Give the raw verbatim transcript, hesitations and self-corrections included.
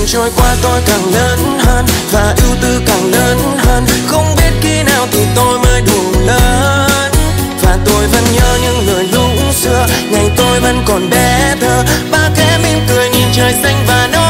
càng trôi qua tôi càng lớn hơn, và ưu tư càng lớn hơn. Không biết khi nào thì tôi mới đủ lớn. Và tôi vẫn nhớ những lời lúc xưa, ngày tôi vẫn còn bé thơ. Ba khẽ mỉm cười nhìn trời xanh và nói